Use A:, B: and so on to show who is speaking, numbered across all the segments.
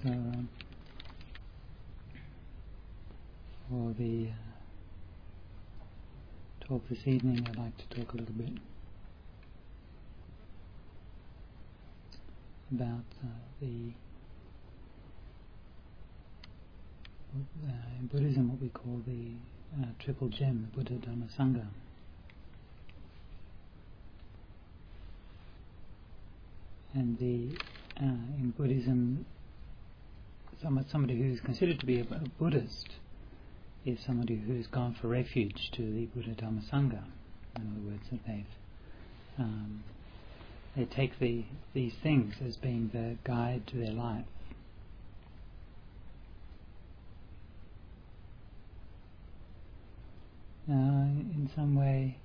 A: So for the talk this evening, I'd like to talk a little bit about in Buddhism what we call the triple gem, the Buddha Dhamma Sangha. And in Buddhism, somebody who's considered to be a Buddhist is somebody who's gone for refuge to the Buddha Dhamma Sangha. In other words, that they take these things as being the guide to their life. In some way,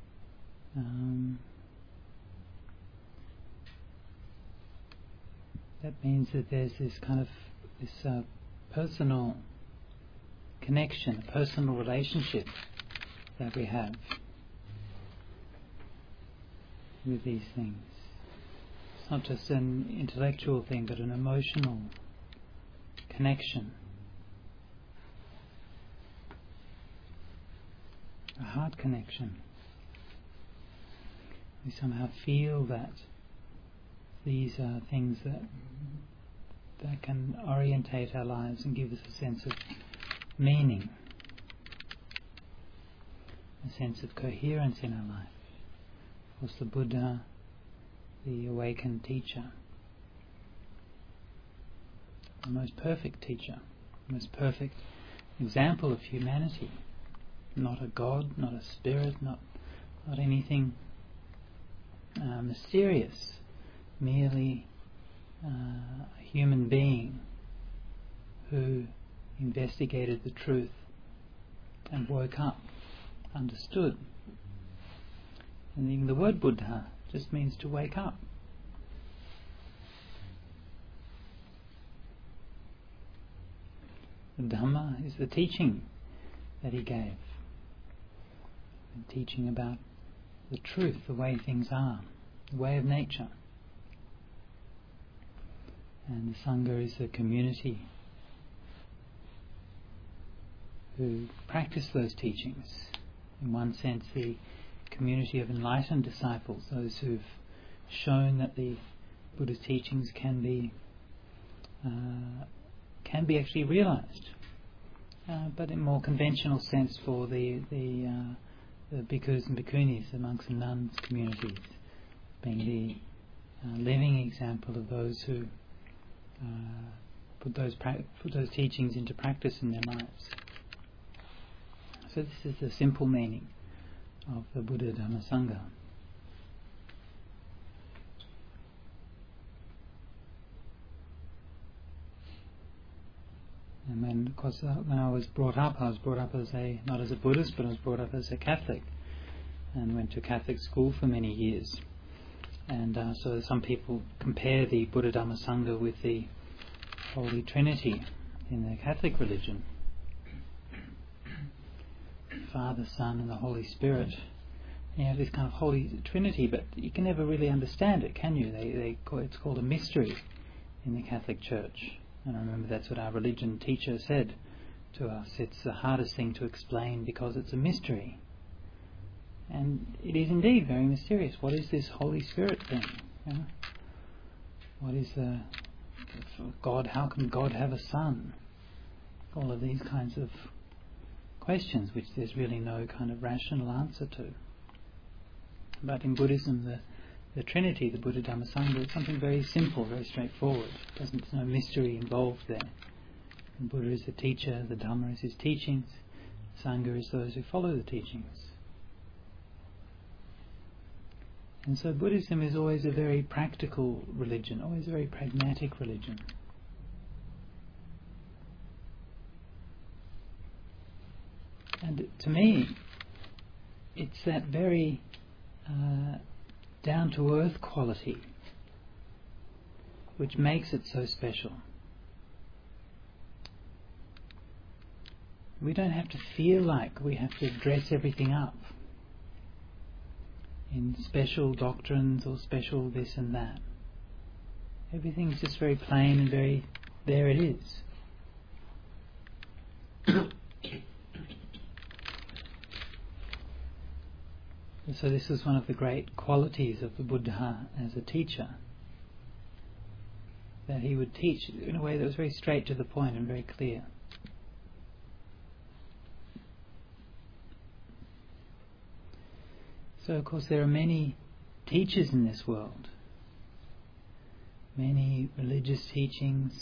A: that means that there's this kind of personal connection, a personal relationship that we have with these things. It's not just an intellectual thing, but an emotional connection, a heart connection. We somehow feel that these are things that can orientate our lives and give us a sense of meaning, a sense of coherence in our life. Of course, the Buddha, the awakened teacher, the most perfect teacher, the most perfect example of humanity, not a god, not a spirit, not anything mysterious, merely a human being who investigated the truth and woke up, understood. And even the word Buddha just means to wake up. The Dhamma is the teaching that he gave, the teaching about the truth, the way things are, the way of nature. And the Sangha is the community who practice those teachings. In one sense, the community of enlightened disciples, those who've shown that the Buddha's teachings can be actually realized, but in more conventional sense for the bhikkhus and bhikkhunis, the monks and nuns communities, being the living example of those who put those teachings into practice in their lives. So this is the simple meaning of the Buddha Dhamma Sangha. And then, of course, when I was brought up as not as a Buddhist, but I was brought up as a Catholic, and went to Catholic school for many years. And so some people compare the Buddha Dhamma Sangha with the Holy Trinity in the Catholic religion. Father, Son and the Holy Spirit. You have this kind of Holy Trinity, but you can never really understand it, can you? It's called a mystery in the Catholic Church. And I remember that's what our religion teacher said to us. It's the hardest thing to explain because it's a mystery. And it is indeed very mysterious. What is this Holy Spirit thing? You know? What is God? How can God have a son? All of these kinds of questions which there's really no kind of rational answer to. But in Buddhism, the Trinity, the Buddha Dhamma Sangha, is something very simple, very straightforward. There's no mystery involved there. And Buddha is the teacher, the Dhamma is his teachings, Sangha is those who follow the teachings. And so Buddhism is always a very practical religion, always a very pragmatic religion. And to me, it's that very down-to-earth quality which makes it so special. We don't have to feel like we have to dress everything up in special doctrines or special this and that. Everything's just very plain and very there it is. So this is one of the great qualities of the Buddha as a teacher, that he would teach in a way that was very straight to the point and very clear. So of course there are many teachers in this world, many religious teachings,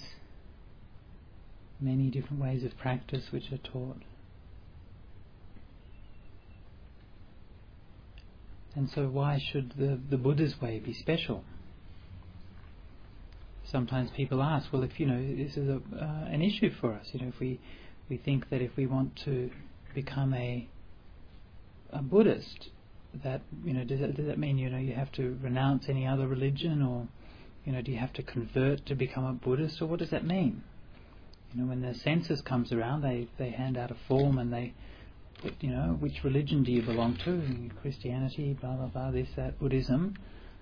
A: many different ways of practice which are taught. And so why should the Buddha's way be special? Sometimes people ask, well, if this is an issue for us, if we think that if we want to become a Buddhist, that does that mean you have to renounce any other religion, or do you have to convert to become a Buddhist, or what does that mean? When the census comes around, they hand out a form and they put, which religion do you belong to? Christianity, blah blah blah, this, that, Buddhism,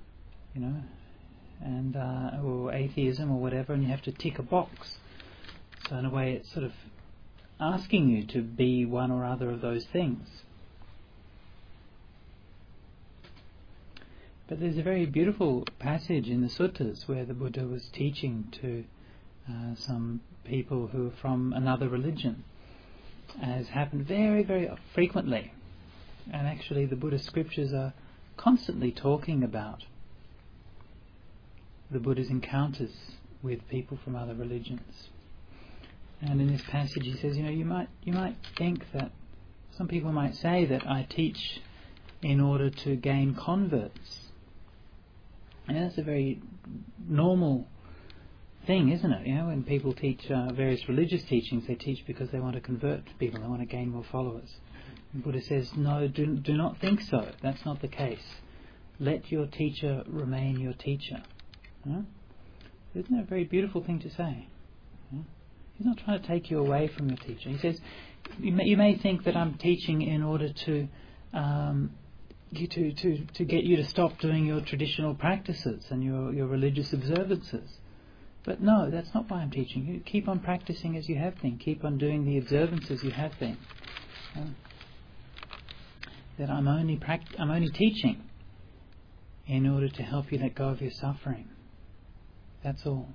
A: and or atheism or whatever, and you have to tick a box. So in a way, it's sort of asking you to be one or other of those things. But there's a very beautiful passage in the suttas where the Buddha was teaching to some people who are from another religion, as happened very, very frequently. And actually the Buddhist scriptures are constantly talking about the Buddha's encounters with people from other religions. And in this passage he says, you might think that some people might say that I teach in order to gain converts. And that's a very normal thing, isn't it? When people teach various religious teachings, they teach because they want to convert people, they want to gain more followers. And Buddha says, no, do not think so. That's not the case. Let your teacher remain your teacher. Isn't that a very beautiful thing to say? He's not trying to take you away from your teacher. He says, you may think that I'm teaching in order to get you to stop doing your traditional practices and your religious observances. But no, that's not why I'm teaching you. Keep on practicing as you have been. Keep on doing the observances you have been. That I'm only teaching in order to help you let go of your suffering. That's all.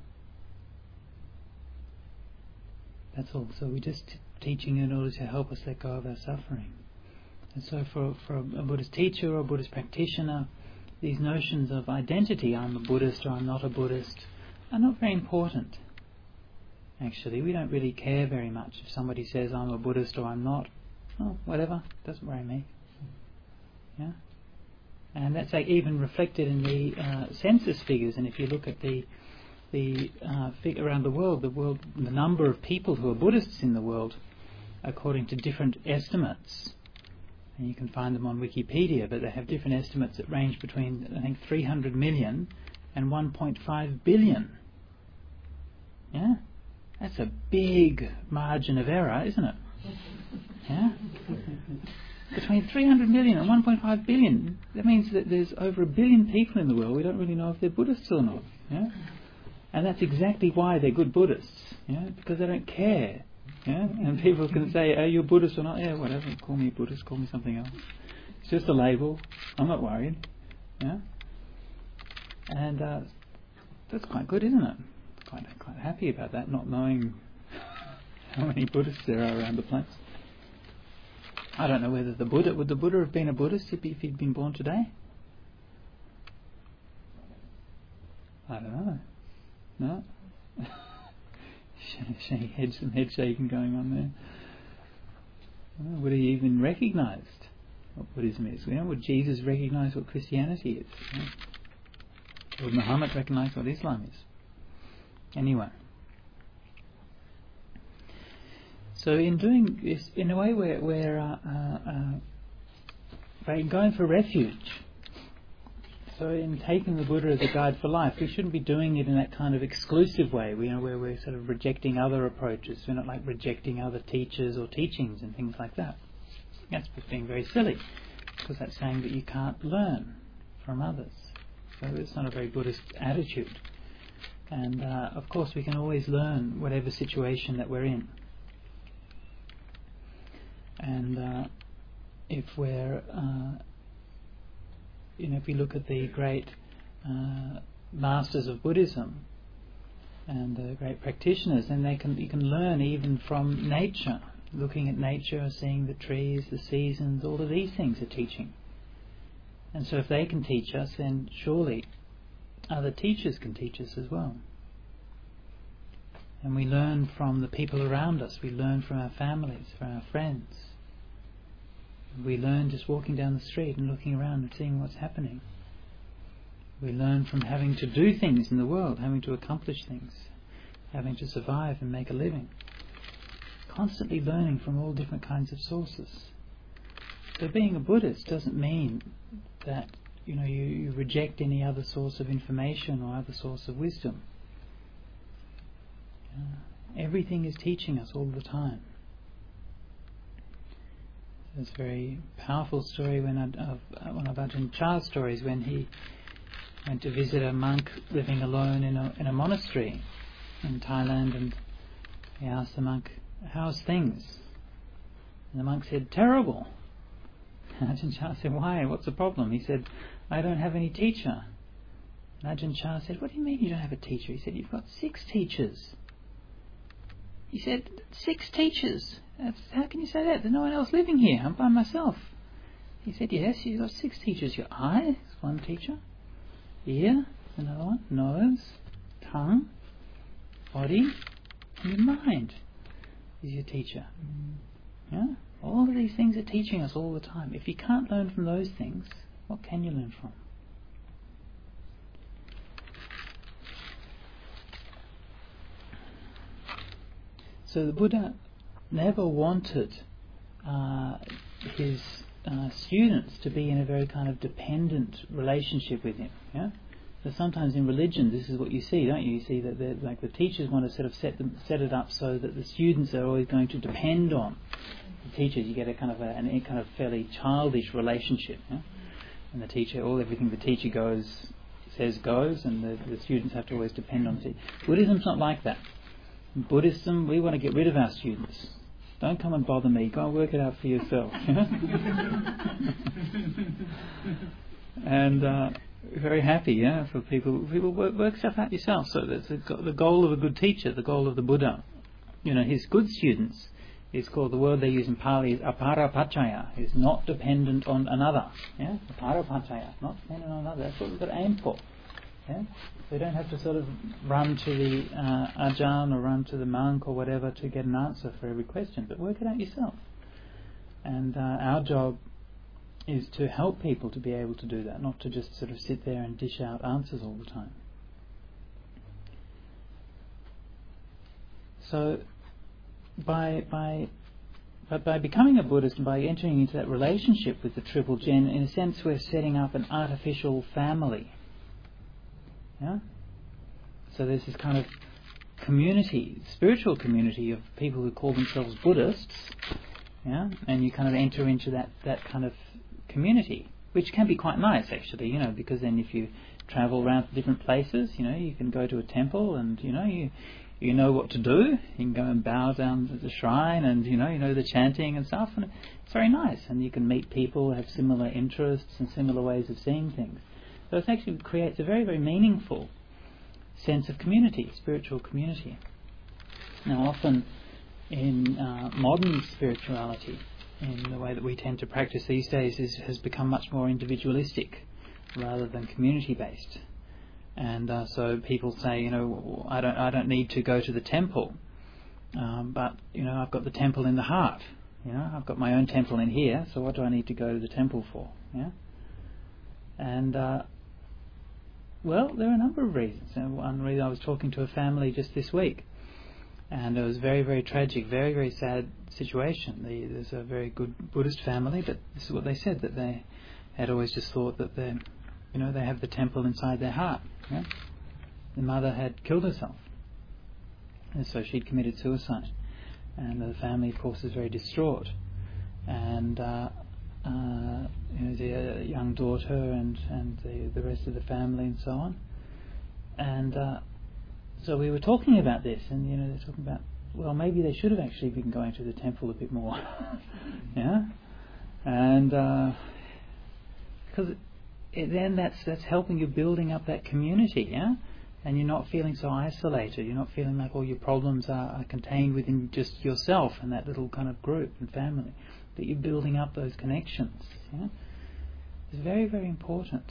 A: That's all. So we're just teaching in order to help us let go of our suffering. And so for a Buddhist teacher or a Buddhist practitioner, these notions of identity, I'm a Buddhist or I'm not a Buddhist, are not very important. Actually, we don't really care very much if somebody says I'm a Buddhist or I'm not. Oh, whatever, doesn't worry me. Yeah, and that's even reflected in the census figures. And if you look at the figure around the world, the number of people who are Buddhists in the world, according to different estimates, and you can find them on Wikipedia, but they have different estimates that range between, I think, 300 million and 1.5 billion. Yeah? That's a big margin of error, isn't it? Yeah? Between 300 million and 1.5 billion, that means that there's over 1 billion people in the world. We don't really know if they're Buddhists or not. Yeah? And that's exactly why they're good Buddhists. Yeah? Because they don't care. Yeah? And people can say, are you a Buddhist or not? Yeah, whatever, call me a Buddhist, call me something else. It's just a label. I'm not worried. Yeah? And that's quite good, isn't it? Quite happy about that, not knowing how many Buddhists there are around the place. I don't know whether would the Buddha have been a Buddhist if he'd been born today? I don't know. No? Some head shaking going on there. Would he even recognise what Buddhism is? Would Jesus recognise what Christianity is? Would Muhammad recognise what Islam is? Anyway. So in doing this, in a way we're going for refuge. So in taking the Buddha as a guide for life, we shouldn't be doing it in that kind of exclusive way, where we're sort of rejecting other approaches. We're not like rejecting other teachers or teachings and things like that. That's being very silly, because that's saying that you can't learn from others. So it's not a very Buddhist attitude. And of course we can always learn whatever situation that we're in. And if we're, if we look at the great masters of Buddhism and the great practitioners, then you can learn even from nature. Looking at nature, seeing the trees, the seasons, all of these things are teaching. And so if they can teach us, then surely other teachers can teach us as well. And we learn from the people around us. We learn from our families, from our friends. We learn just walking down the street and looking around and seeing what's happening. We learn from having to do things in the world, having to accomplish things, having to survive and make a living. Constantly learning from all different kinds of sources. So being a Buddhist doesn't mean that you reject any other source of information or other source of wisdom. Everything is teaching us all the time. There's a very powerful story one of Ajahn Chah's stories, when he went to visit a monk living alone in a monastery in Thailand, and he asked the monk, "How's things?" And the monk said, "Terrible." And Ajahn Chah said, "Why? What's the problem?" He said, "I don't have any teacher." And Ajahn Chah said, "What do you mean you don't have a teacher?" He said, "You've got 6 teachers." He said, 6 teachers? How can you say that? There's no one else living here. I'm by myself. He said, "Yes, you've got 6 teachers. Your eye is one teacher. Ear, another one. Nose, tongue, body, and your mind is your teacher." Yeah? All of these things are teaching us all the time. If you can't learn from those things, what can you learn from? So the Buddha never wanted his students to be in a very kind of dependent relationship with him. Yeah? So sometimes in religion, this is what you see, don't you? You see that the teachers want to sort of set it up so that the students are always going to depend on the teachers. You get a kind of fairly childish relationship. Yeah? And the teacher, everything the teacher says goes, and the students have to always depend on the teacher. Buddhism's not like that. In Buddhism, we want to get rid of our students. Don't come and bother me. Go and work it out for yourself. And very happy, for people work stuff out yourself. So that's the goal of a good teacher, the goal of the Buddha. His good students is called, the word they use in Pali is aparapachaya, is not dependent on another. Yeah, aparapachaya, not dependent on another. That's what we've got to aim for. Yeah, so you don't have to sort of run to the ajahn or run to the monk or whatever to get an answer for every question, but work it out yourself. And our job is to help people to be able to do that, not to just sort of sit there and dish out answers all the time. So by becoming a Buddhist and by entering into that relationship with the Triple Gem, in a sense we're setting up an artificial family. Yeah? So there's this kind of community, spiritual community of people who call themselves Buddhists, yeah? And you kind of enter into that kind of community, which can be quite nice actually, because then if you travel around to different places, you can go to a temple and you know what to do. You can go and bow down at the shrine and you know the chanting and stuff, and it's very nice, and you can meet people who have similar interests and similar ways of seeing things. So it actually creates a very, very meaningful sense of community, spiritual community. Now often in modern spirituality, in the way that we tend to practice these days, has become much more individualistic rather than community-based. And so people say, I don't need to go to the temple, but I've got the temple in the heart. I've got my own temple in here, so what do I need to go to the temple for? Yeah. And well, there are a number of reasons. One reason, I was talking to a family just this week, and it was very, very tragic, very, very sad situation. There's a very good Buddhist family, but this is what they said, that they had always just thought that they have the temple inside their heart. Yeah? The mother had killed herself, and so she'd committed suicide, and the family, of course, is very distraught. And the young daughter and the rest of the family and so on. And So we were talking about this, and they're talking about, well, maybe they should have actually been going to the temple a bit more, yeah, and because then that's helping you building up that community, yeah, and you're not feeling so isolated. You're not feeling like all your problems are contained within just yourself and that little kind of group and family. That you're building up those connections. Yeah, it's very, very important.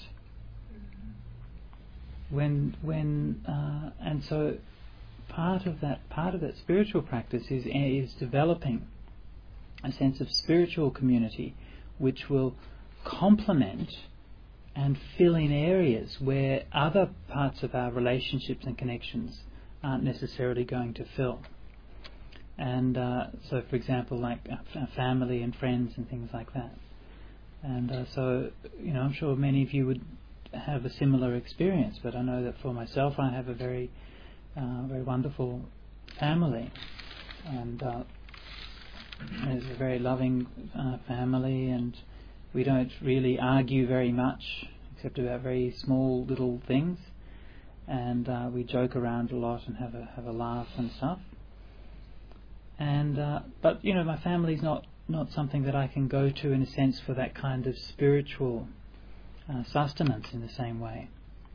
A: And so part of that spiritual practice is developing a sense of spiritual community, which will complement and fill in areas where other parts of our relationships and connections aren't necessarily going to fill. And so, for example, like our family and friends and things like that. And so, I'm sure many of you would have a similar experience, but I know that for myself, I have a very, very wonderful family, and it's a very loving family, and we don't really argue very much, except about very small little things, and we joke around a lot and have a laugh and stuff. And but my family's not something that I can go to in a sense for that kind of spiritual sustenance in the same way.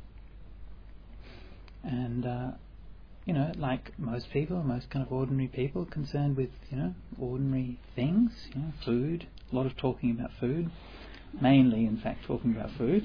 A: And like most people, most kind of ordinary people, concerned with ordinary things, food. A lot of talking about food, mainly, in fact, talking about food.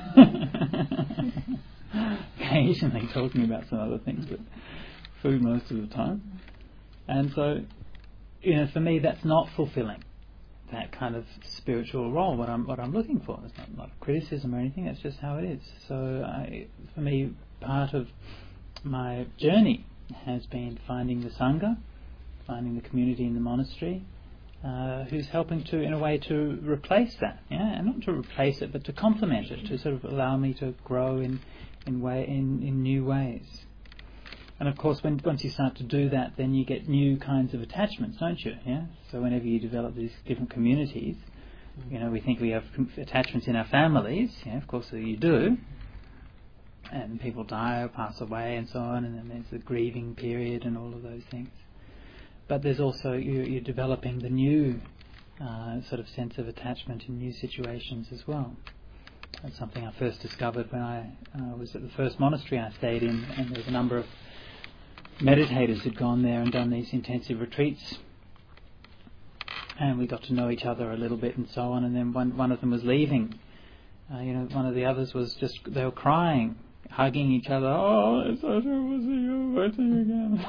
A: Occasionally talking about some other things, but food most of the time. And so, for me, that's not fulfilling that kind of spiritual role. What I'm looking for. It's not a criticism or anything. That's just how it is. So, for me, part of my journey has been finding the Sangha, finding the community in the monastery, who's helping to, in a way, to replace that, and not to replace it, but to complement it, to sort of allow me to grow in new ways. And of course, once you start to do that, then you get new kinds of attachments, don't you? Yeah. So whenever you develop these different communities, we think we have attachments in our families. Yeah, of course you do. And people die or pass away and so on, and then there's the grieving period and all of those things. But there's also you're developing the new sort of sense of attachment in new situations as well. That's something I first discovered when I was at the first monastery I stayed in, and there's a number of meditators who'd gone there and done these intensive retreats, and we got to know each other a little bit and so on. And then one of them was leaving. One of the others was they were crying, hugging each other. Oh, it's so terrible to see you. I'll see you again.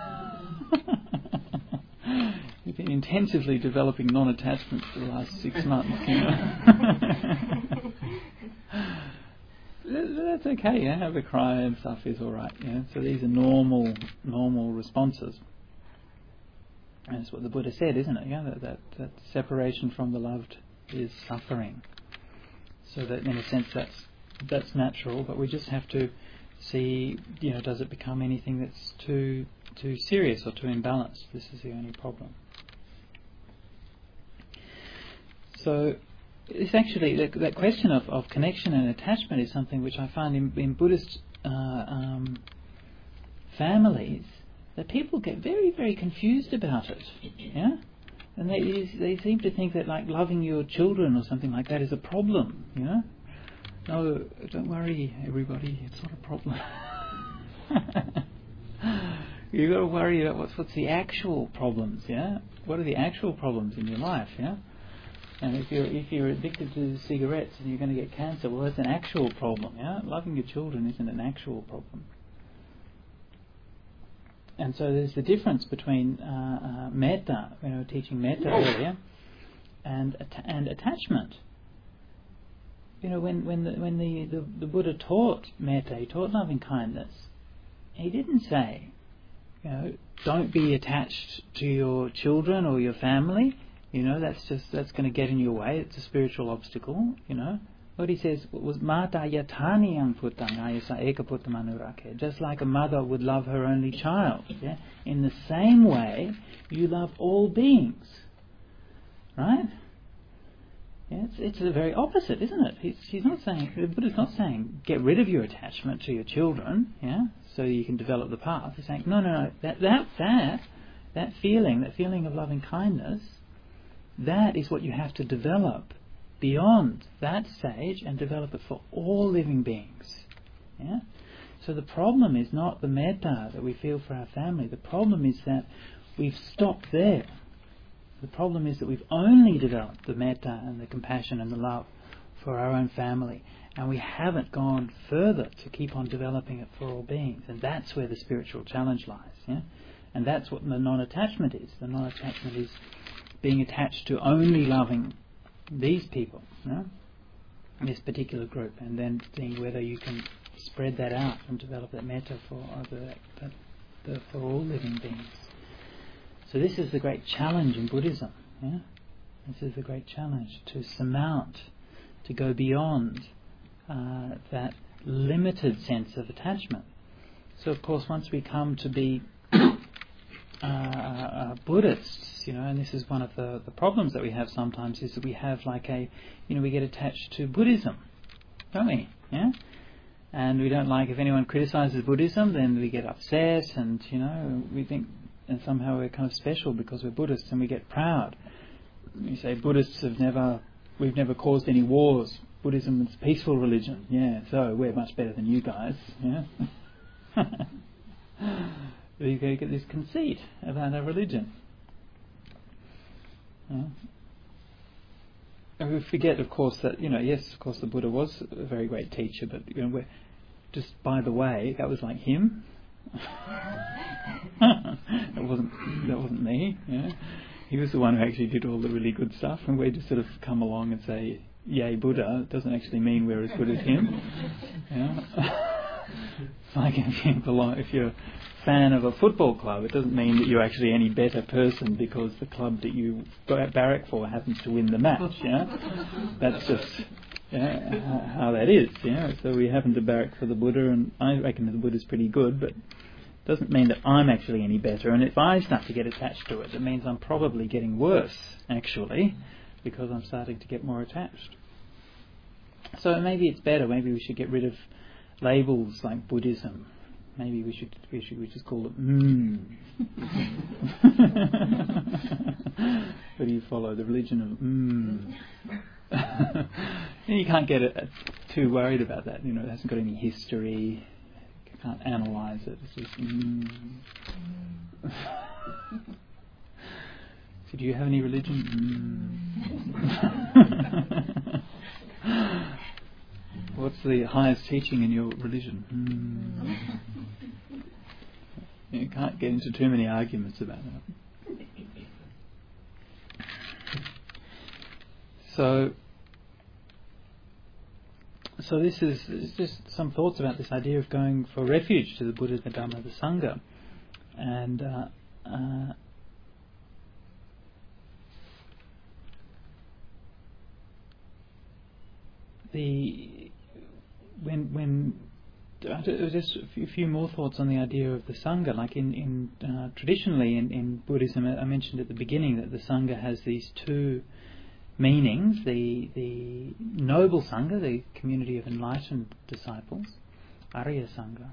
A: We've been intensively developing non-attachment for the last 6 months. That's okay, have a cry and stuff is all right. So these are normal responses. And that's what the Buddha said, isn't it? That separation from the loved is suffering. So that in a sense that's natural, but we just have to see, does it become anything that's too serious or too imbalanced? This is the only problem. So it's actually that question of connection and attachment is something which I find in Buddhist families that people get very, very confused about it. Yeah, and they seem to think that like loving your children or something like that is a problem. No, don't worry, everybody. It's not a problem. You've got to worry about what's the actual problems. Yeah, what are the actual problems in your life? Yeah. And if you're addicted to cigarettes and you're going to get cancer, well, that's an actual problem. Yeah, loving your children isn't an actual problem. And so there's the difference between metta, teaching metta earlier, and attachment. When the Buddha taught metta, he taught loving kindness. He didn't say, don't be attached to your children or your family. That's going to get in your way. It's a spiritual obstacle. What he says was mata yatani yang putang ayasa eka puttamanurake. Just like a mother would love her only child. Yeah? In the same way, you love all beings. Right? Yeah, it's the very opposite, isn't it? He's not saying, the Buddha's not saying get rid of your attachment to your children, yeah, so you can develop the path. He's saying no, that feeling of loving kindness, that is what you have to develop beyond that stage and develop it for all living beings. Yeah. So the problem is not the metta that we feel for our family. The problem is that we've stopped there. The problem is that we've only developed the metta and the compassion and the love for our own family, and we haven't gone further to keep on developing it for all beings. And that's where the spiritual challenge lies. Yeah? And that's what the non-attachment is. The non-attachment is being attached to only loving these people, this particular group, and then seeing whether you can spread that out and develop that metta for all living beings. So this is the great challenge in Buddhism. Yeah? This is the great challenge, to surmount, to go beyond that limited sense of attachment. So of course once we come to be Buddhists, and this is one of the problems that we have sometimes, is that we have we get attached to Buddhism, don't we? Yeah? And we don't like, if anyone criticises Buddhism, then we get upset, and we think, and somehow we're kind of special because we're Buddhists, and we get proud. We say Buddhists we've never caused any wars. Buddhism is a peaceful religion. Yeah, so we're much better than you guys. Yeah. We get this conceit about our religion. Yeah. And we forget, of course, that yes, of course, the Buddha was a very great teacher, but we're just, by the way, that was like him. that wasn't me. Yeah. He was the one who actually did all the really good stuff, and we just sort of come along and say, "Yay, Buddha!" It doesn't actually mean we're as good as him. Yeah. It's like if you're a fan of a football club, it doesn't mean that you're actually any better person because the club that you barrack for happens to win the match. Yeah, that's just how that is. Yeah, so we happen to barrack for the Buddha, and I reckon that the Buddha's pretty good, but it doesn't mean that I'm actually any better. And if I start to get attached to it, it means I'm probably getting worse, actually, because I'm starting to get more attached. So maybe it's better. Maybe we should get rid of labels like Buddhism. Maybe we just call it What do you follow? The religion of You can't get too worried about that. It hasn't got any history. You can't analyse it. It's just So do you have any religion? What's the highest teaching in your religion? You can't get into too many arguments about that. So this is just some thoughts about this idea of going for refuge to the Buddha, the Dhamma, the Sangha, and just a few more thoughts on the idea of the Sangha. Like traditionally in Buddhism, I mentioned at the beginning that the Sangha has these two meanings: the noble Sangha, the community of enlightened disciples, Arya Sangha.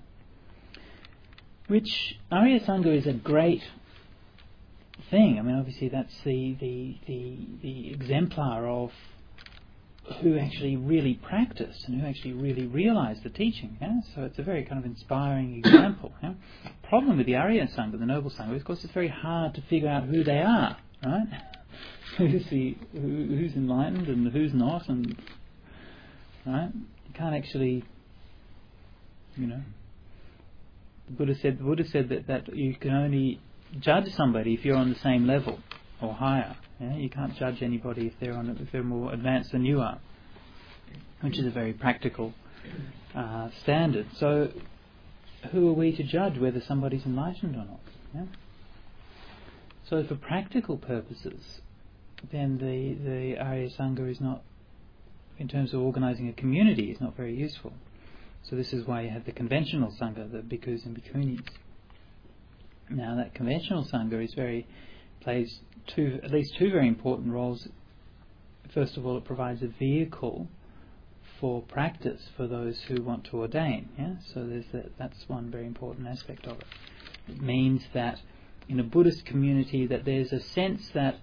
A: Which Arya Sangha is a great thing. I mean, obviously that's the exemplar of who actually really practiced and who actually really realised the teaching. Yeah? So it's a very kind of inspiring example. Yeah? The problem with the Arya Sangha, the Noble Sangha, is of course it's very hard to figure out who they are, right? Who's enlightened and who's not, and right? You can't actually, the Buddha said that you can only judge somebody if you're on the same level or higher. Yeah? You can't judge anybody if they're more advanced than you are, which is a very practical standard. So, who are we to judge whether somebody's enlightened or not? Yeah? So, for practical purposes, then the Arya Sangha is not, in terms of organising a community, is not very useful. So this is why you have the conventional Sangha, the bhikkhus and bhikkhunis. Now, that conventional Sangha plays at least two very important roles first of all, it provides a vehicle for practice for those who want to ordain. Yeah, so that's one very important aspect of it. It means that in a Buddhist community, that there's a sense that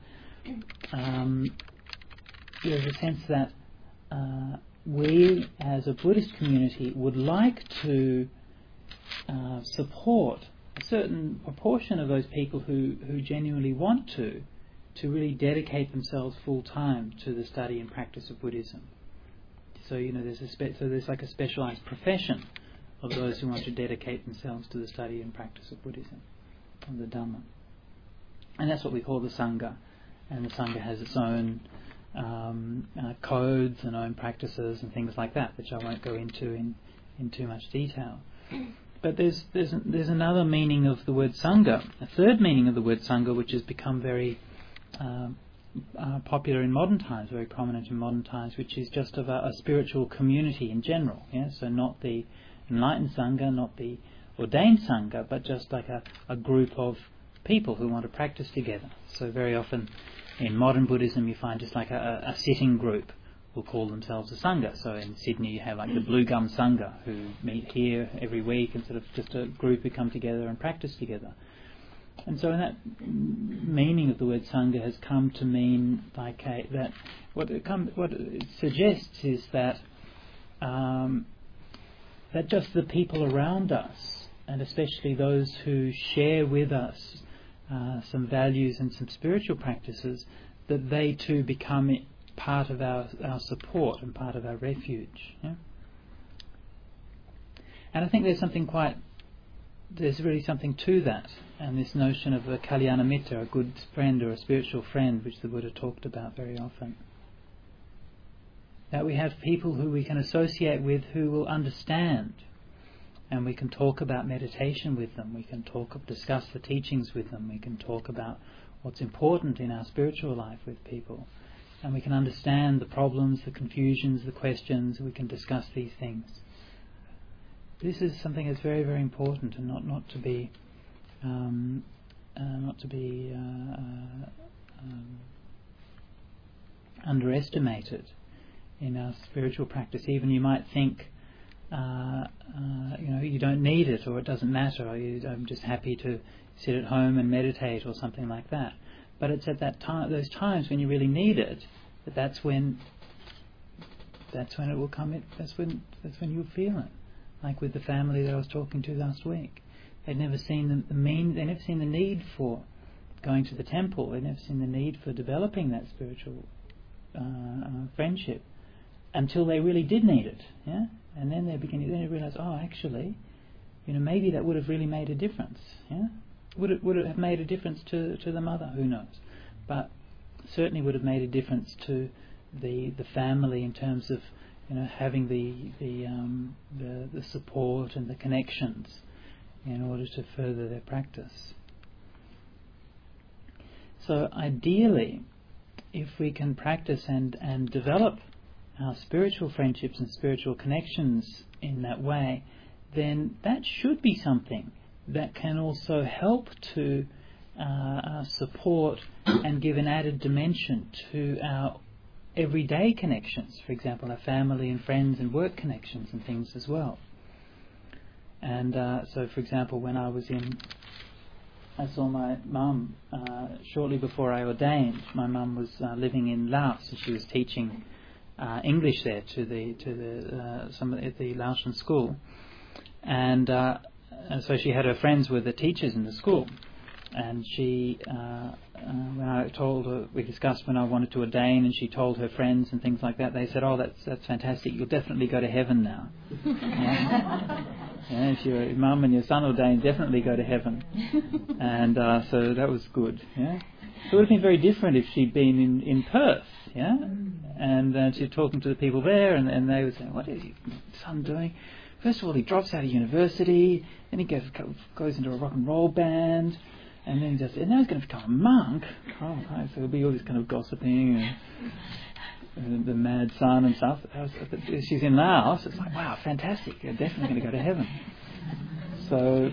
A: we, as a Buddhist community, would like to support a certain proportion of those people who genuinely want to really dedicate themselves full time to the study and practice of Buddhism. So there's like a specialized profession of those who want to dedicate themselves to the study and practice of Buddhism, of the Dhamma, and that's what we call the Sangha. And the Sangha has its own codes and own practices and things like that, which I won't go into in too much detail. But there's another meaning of the word Sangha, a third meaning of the word Sangha, which has become very popular in modern times, very prominent in modern times, which is just of a spiritual community in general. Yeah? So not the enlightened Sangha, not the ordained Sangha, but just like a group of people who want to practice together. So very often in modern Buddhism you find just like a sitting group will call themselves a Sangha. So in Sydney you have like the Blue Gum Sangha who meet here every week and sort of just a group who come together and practice together. And so in that meaning of the word Sangha has come to mean like that what it suggests is that that just the people around us, and especially those who share with us some values and some spiritual practices, that they too become part of our support and part of our refuge. Yeah? And I think there's really something to that, and this notion of a Kalyana Mitta, a good friend or a spiritual friend, which the Buddha talked about very often. That we have people who we can associate with who will understand, and we can talk about meditation with them, we can discuss the teachings with them, we can talk about what's important in our spiritual life with people, and we can understand the problems, the confusions, the questions, we can discuss these things. This is something that's very, very important, and not to be underestimated in our spiritual practice. Even you might think, you don't need it, or it doesn't matter, or I'm just happy to sit at home and meditate, or something like that. But it's at those times when you really need it, that's when it will come. That's when you'll feel it. Like with the family that I was talking to last week, they'd never seen they never seen the need for going to the temple. They'd never seen the need for developing that spiritual friendship until they really did need it. Yeah, and then they realise, oh, actually, maybe that would have really made a difference. Yeah, would it have made a difference to the mother? Who knows? But certainly would have made a difference to the family in terms of having the support and the connections in order to further their practice. So ideally, if we can practice and develop our spiritual friendships and spiritual connections in that way, then that should be something that can also help to support and give an added dimension to our everyday connections, for example, our family and friends and work connections and things as well. And so, for example, when I saw my mum shortly before I ordained. My mum was living in Laos, and she was teaching English there to some at the Laotian school, and so she had her friends with the teachers in the school. And she, when I told her, we discussed when I wanted to ordain, and she told her friends and things like that. They said, "Oh, that's fantastic! You'll definitely go to heaven now." Yeah, if your mum and your son ordain, definitely go to heaven. And so that was good. Yeah, it would have been very different if she'd been in Perth. Yeah, and she's talking to the people there, and they would say, "What is your son doing? First of all, he drops out of university, then he goes into a rock and roll band." And then and now he's going to become a monk. Oh, right. So there'll be all this kind of gossiping and the mad son and stuff. She's in Laos. It's like, wow, fantastic. You're definitely going to go to heaven. So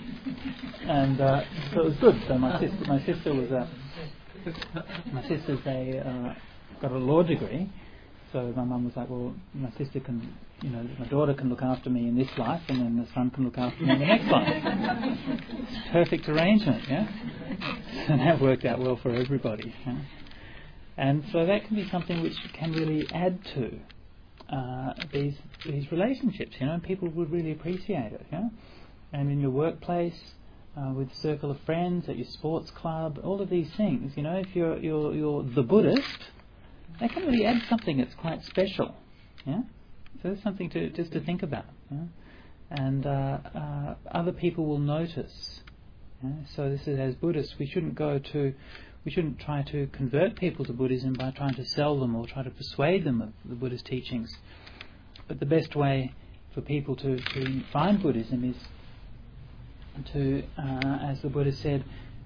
A: it was good. So my sister's got a law degree. So my mum was like, well, my sister can, my daughter can look after me in this life, and then the son can look after me in the next life. It's a perfect arrangement, yeah? And that worked out well for everybody. Yeah? And so that can be something which can really add to these relationships, and people would really appreciate it, And in your workplace, with a circle of friends, at your sports club, all of these things, if you're the Buddhist, that can really add something that's quite special, yeah. So that's something to think about, yeah? And other people will notice. Yeah? So this is, as Buddhists, we shouldn't try to convert people to Buddhism by trying to sell them or try to persuade them of the Buddhist teachings. But the best way for people to find Buddhism is to, as the Buddha said,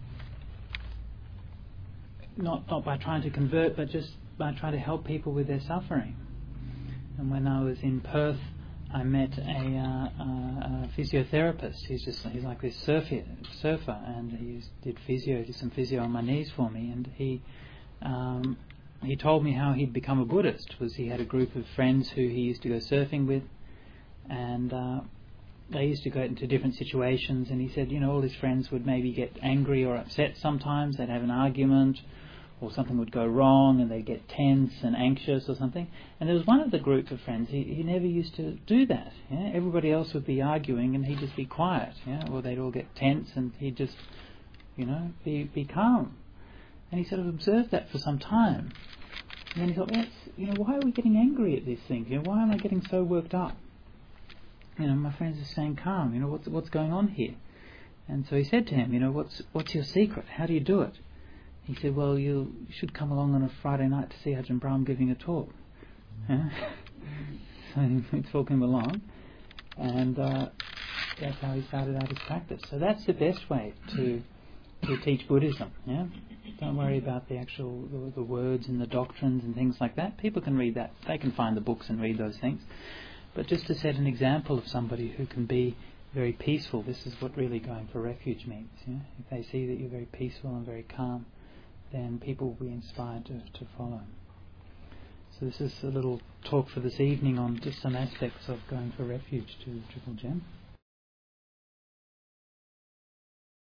A: not by trying to convert, but just by trying to help people with their suffering. And when I was in Perth, I met a physiotherapist. He's like this surfer, and he did some physio on my knees for me. And he told me how he'd become a Buddhist. He had a group of friends who he used to go surfing with, and they used to go into different situations. And he said, all his friends would maybe get angry or upset sometimes. They'd have an argument, or something would go wrong, and they'd get tense and anxious or something. And there was one of the group of friends, he never used to do that. Yeah? Everybody else would be arguing, and he'd just be quiet. Yeah? Or they'd all get tense, and he'd just, be calm. And he sort of observed that for some time. And then he thought, why are we getting angry at these things? Why am I getting so worked up? My friends are staying calm. What's going on here? And so he said to him, what's your secret? How do you do it? He said, well, you should come along on a Friday night to see Ajahn Brahm giving a talk. Yeah? So we took him along, and that's how he started out his practice. So that's the best way to teach Buddhism. Yeah? Don't worry about the actual the words and the doctrines and things like that. People can read that. They can find the books and read those things. But just to set an example of somebody who can be very peaceful, this is what really going for refuge means. Yeah? If they see that you're very peaceful and very calm, then people will be inspired to follow. So this is a little talk for this evening on just some aspects of going for refuge to Triple Gem.